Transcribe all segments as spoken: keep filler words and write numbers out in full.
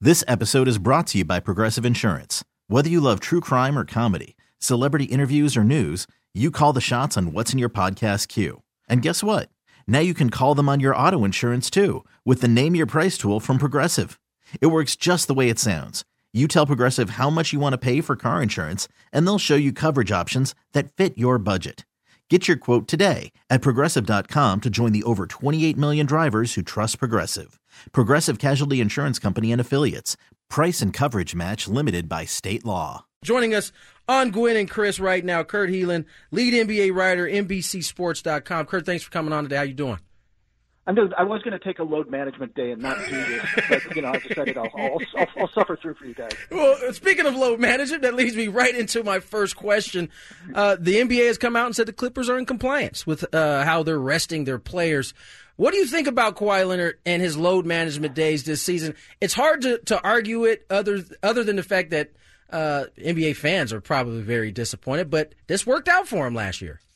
This episode is brought to you by Progressive Insurance. Whether you love true crime or comedy, celebrity interviews or news, you call the shots on what's in your podcast queue. And guess what? Now you can call them on your auto insurance too with the Name Your Price tool from Progressive. It works just the way it sounds. You tell Progressive how much you want to pay for car insurance, and they'll show you coverage options that fit your budget. Get your quote today at Progressive dot com to join the over twenty-eight million drivers who trust Progressive. Progressive Casualty Insurance Company and Affiliates. Price and coverage match limited by state law. Joining us on Gwynn and Chris right now, Kurt Helin, lead N B A writer, N B C Sports dot com. Kurt, thanks for coming on today. How you doing? I'm doing, I was going to take a load management day and not do this, but, you know, I decided I'll, I'll, I'll, I'll suffer through for you guys. Well, speaking of load management, that leads me right into my first question. Uh, the N B A has come out and said the Clippers are in compliance with uh, how they're resting their players. What do you think about Kawhi Leonard and his load management days this season? It's hard to, to argue it other, other than the fact that uh, N B A fans are probably very disappointed, but this worked out for him last year.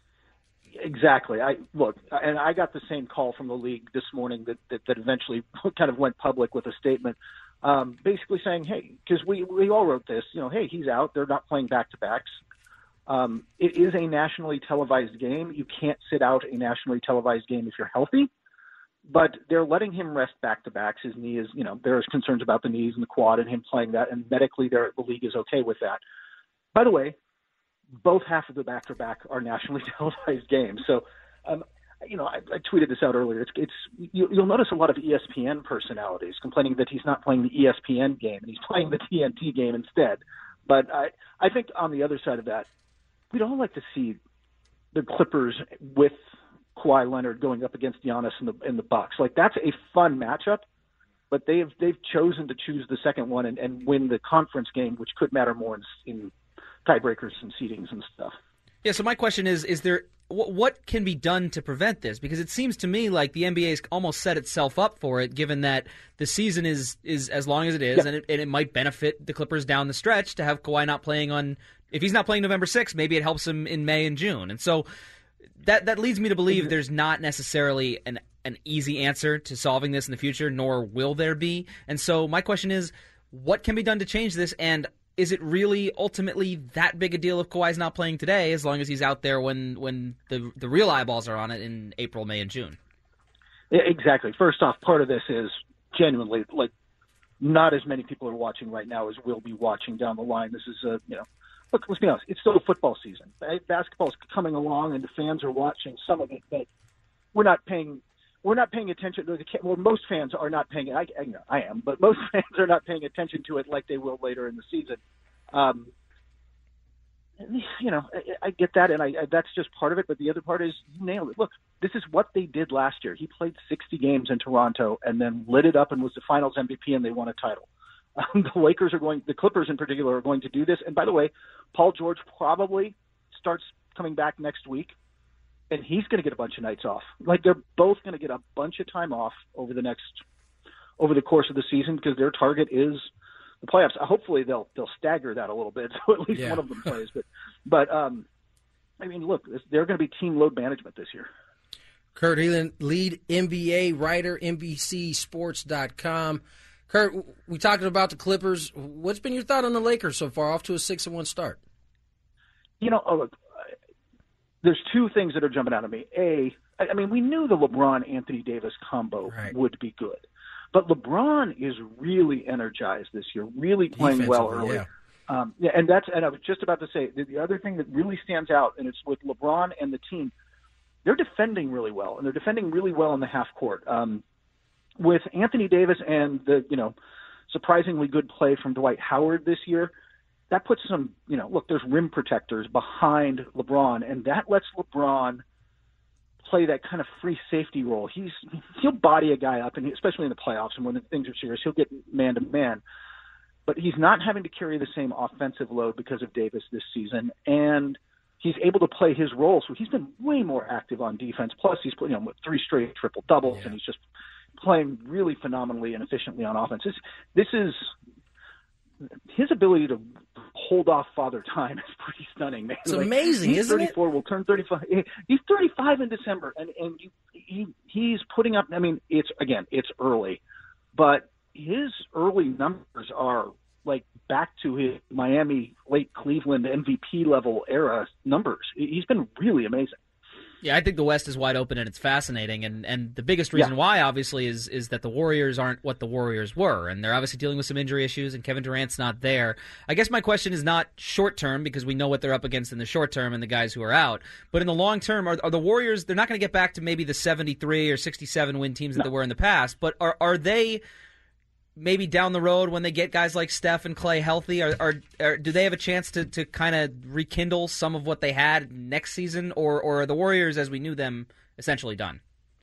Exactly. I look, and I got the same call from the league this morning that that, that eventually kind of went public with a statement, um, basically saying, "Hey, because we we all wrote this, you know, hey, he's out. They're not playing back to backs. Um, it is a nationally televised game. You can't sit out a nationally televised game if you're healthy, but they're letting him rest back to backs. His knee is, you know, there's concerns about the knees and the quad and him playing that, and medically, the league is okay with that. By the way." Both half of the back-to-back are nationally televised games. So, um, you know, I, I tweeted this out earlier. It's, it's you, you'll notice a lot of E S P N personalities complaining that he's not playing the E S P N game and he's playing the T N T game instead. But I, I think on the other side of that, we'd all like to see the Clippers with Kawhi Leonard going up against Giannis and the and the Bucks. Like, that's a fun matchup. But they've they've chosen to choose the second one and, and win the conference game, which could matter more in, in tiebreakers and seedings and stuff. Yeah, so my question is, is there what can be done to prevent this? Because it seems to me like the N B A has almost set itself up for it, given that the season is, is as long as it is, yeah. and, it, and it might benefit the Clippers down the stretch to have Kawhi not playing on – if he's not playing November sixth, maybe it helps him in May and June. And so that that leads me to believe there's not necessarily an, an easy answer to solving this in the future, nor will there be. And so my question is, what can be done to change this, and – is it really ultimately that big a deal if Kawhi's not playing today, as long as he's out there when, when the the real eyeballs are on it in April, May, and June? Yeah, exactly. First off, part of this is genuinely, like, not as many people are watching right now as will be watching down the line. This is, a, you know, look, let's be honest, it's still a football season. Basketball's coming along and the fans are watching some of it, but we're not paying We're not paying attention to the well. Most fans are not paying. I, I, I am, but most fans are not paying attention to it like they will later in the season. Um, you know, I, I get that, and I, I that's just part of it. But the other part is, you nailed it. Look, this is what they did last year. He played sixty games in Toronto and then lit it up and was the Finals M V P, and they won a title. Um, the Lakers are going. The Clippers in particular are going to do this. And by the way, Paul George probably starts coming back next week. And he's going to get a bunch of nights off. Like, they're both going to get a bunch of time off over the next, over the course of the season, because their target is the playoffs. Hopefully, they'll they'll stagger that a little bit, so at least yeah. one of them plays. But, but um, I mean, look, they're going to be team load management this year. Kurt Helin, lead N B A writer, N B C Sports dot com. Kurt, we talked about the Clippers. What's been your thought on the Lakers so far, off to a six and one start? You know, oh, look. There's two things that are jumping out at me. A, I mean, we knew the LeBron-Anthony Davis combo right. would be good. But LeBron is really energized this year, really playing well early. Yeah. Um, yeah, and that's and I was just about to say, the, the other thing that really stands out, and it's with LeBron and the team, they're defending really well, and they're defending really well in the half court. Um, with Anthony Davis and the, you know, surprisingly good play from Dwight Howard this year, that puts some, you know, look, there's rim protectors behind LeBron, and that lets LeBron play that kind of free safety role. He's he'll body a guy up, and he, especially in the playoffs and when things are serious, he'll get man to man. But he's not having to carry the same offensive load because of Davis this season, and he's able to play his role. So he's been way more active on defense. Plus, he's put, you know, with three straight triple doubles, yeah. and he's just playing really phenomenally and efficiently on offense. This, this is his ability to hold off Father Time is pretty stunning, man. It's like, amazing, he's isn't thirty-four, it? Will turn thirty-five. He's thirty-five in December, and and you, he he's putting up. I mean, it's again, it's early, but his early numbers are like back to his Miami, late Cleveland M V P level era numbers. He's been really amazing. Yeah, I think the West is wide open and it's fascinating, and, and the biggest reason yeah. why, obviously, is is that the Warriors aren't what the Warriors were, and they're obviously dealing with some injury issues, and Kevin Durant's not there. I guess my question is not short-term, because we know what they're up against in the short term and the guys who are out, but in the long term, are, are the Warriors, they're not going to get back to maybe the seventy-three or sixty-seven win teams that no. they were in the past, but are are they maybe down the road when they get guys like Steph and Clay healthy, are, are, are do they have a chance to, to kind of rekindle some of what they had next season, or, or are the Warriors as we knew them essentially done?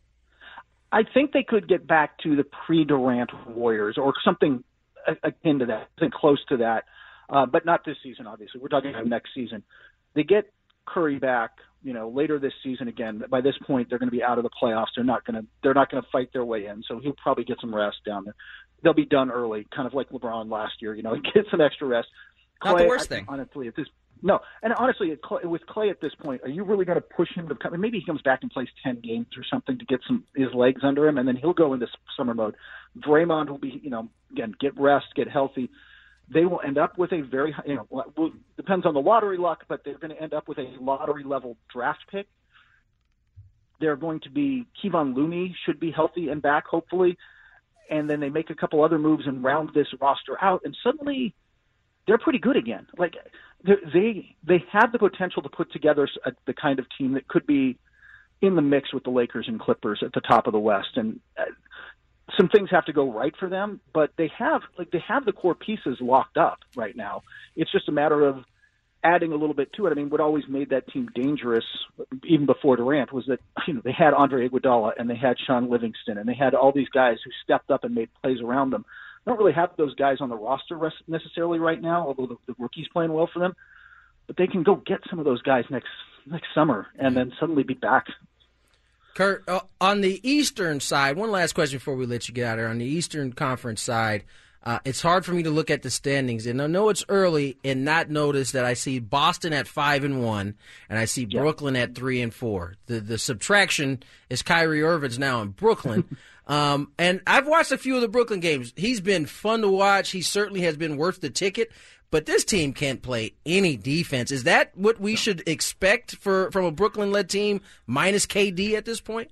I think they could get back to the pre-Durant Warriors or something akin to that, something close to that, uh, but not this season, obviously. We're talking about next season. They get Curry back, you know, later this season again. By this point, they're going to be out of the playoffs. They're not going to they're not going to fight their way in, so he'll probably get some rest down there. They'll be done early, kind of like LeBron last year. You know, get some extra rest. Not Clay, the worst I, thing. Honestly, at this no, and honestly, with Clay at this point, are you really going to push him to come? Maybe he comes back and plays ten games or something to get some his legs under him, and then he'll go into summer mode. Draymond will be, you know, again, get rest, get healthy. They will end up with a very, you know, well, depends on the lottery luck, but they're going to end up with a lottery level draft pick. They're going to be Kevon Looney should be healthy and back, hopefully. And then they make a couple other moves and round this roster out, and suddenly they're pretty good again. Like they they have the potential to put together a, the kind of team that could be in the mix with the Lakers and Clippers at the top of the West. And uh, some things have to go right for them, but they have like they have the core pieces locked up right now. It's just a matter of adding a little bit to it. I mean, what always made that team dangerous, even before Durant, was that, you know, they had Andre Iguodala and they had Sean Livingston and they had all these guys who stepped up and made plays around them. They don't really have those guys on the roster necessarily right now, although the, the rookie's playing well for them. But they can go get some of those guys next next summer and then suddenly be back. Kurt, uh, on the Eastern side, one last question before we let you get out of here. On the Eastern Conference side, Uh, it's hard for me to look at the standings, and I know it's early and not notice that I see Boston at five and one, and I see yeah. Brooklyn at three and four. The the subtraction is Kyrie Irving's now in Brooklyn, um, and I've watched a few of the Brooklyn games. He's been fun to watch. He certainly has been worth the ticket. But this team can't play any defense. Is that what we should expect for from a Brooklyn-led team minus K D at this point?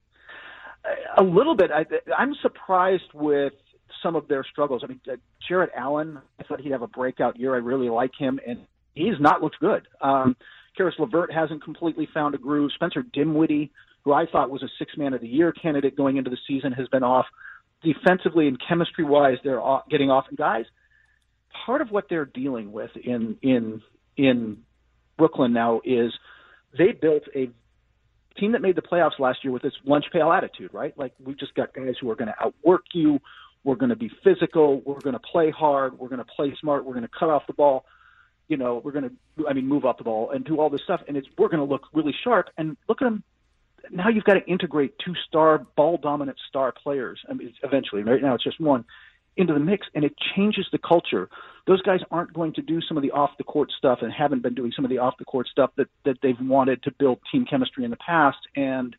A little bit. I, I'm surprised with some of their struggles. I mean, uh, Jarrett Allen, I thought he'd have a breakout year. I really like him, and he's not looked good. Um, Karis LeVert hasn't completely found a groove. Spencer Dinwiddie, who I thought was a six-man of the year candidate going into the season, has been off. Defensively and chemistry-wise, they're off, getting off. And guys, part of what they're dealing with in in in Brooklyn now is they built a team that made the playoffs last year with this lunch pail attitude, right? Like, we just got guys who are going to outwork you. We're going to be physical. We're going to play hard. We're going to play smart. We're going to cut off the ball. You know, we're going to, I mean, move off the ball and do all this stuff. And it's, we're going to look really sharp. And look at them. Now you've got to integrate two star, ball-dominant star players. I mean, eventually, right now it's just one, into the mix, and it changes the culture. Those guys aren't going to do some of the off-the-court stuff and haven't been doing some of the off-the-court stuff that, that they've wanted to build team chemistry in the past. And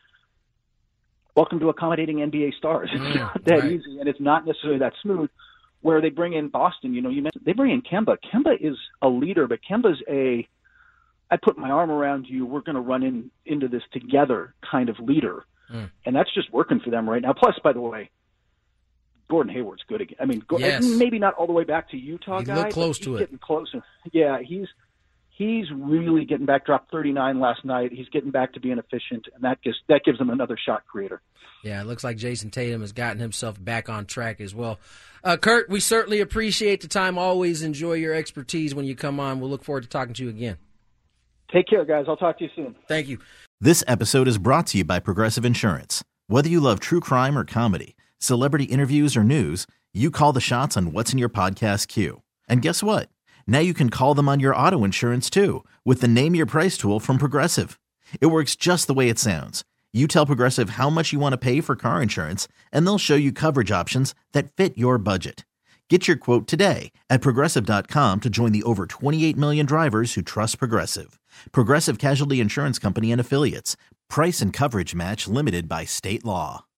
welcome to accommodating N B A stars. It's mm, not that right. easy, and it's not necessarily that smooth. Where they bring in Boston, you know, you mentioned they bring in Kemba. Kemba is a leader, but Kemba's a I put my arm around you, we're going to run in into this together kind of leader. Mm. And that's just working for them right now. Plus, by the way, Gordon Hayward's good again. I mean, yes. maybe not all the way back to Utah he guy. looked close but to he's it. Getting closer. Yeah, he's he's really getting back. Dropped thirty-nine last night. He's getting back to being efficient, and that gives that gives him another shot creator. Yeah, it looks like Jason Tatum has gotten himself back on track as well. Uh, Kurt, we certainly appreciate the time. Always enjoy your expertise when you come on. We'll look forward to talking to you again. Take care, guys. I'll talk to you soon. Thank you. This episode is brought to you by Progressive Insurance. Whether you love true crime or comedy, celebrity interviews or news, you call the shots on what's in your podcast queue. And guess what? Now you can call them on your auto insurance too with the Name Your Price tool from Progressive. It works just the way it sounds. You tell Progressive how much you want to pay for car insurance, and they'll show you coverage options that fit your budget. Get your quote today at Progressive dot com to join the over twenty-eight million drivers who trust Progressive. Progressive Casualty Insurance Company and Affiliates. Price and coverage match limited by state law.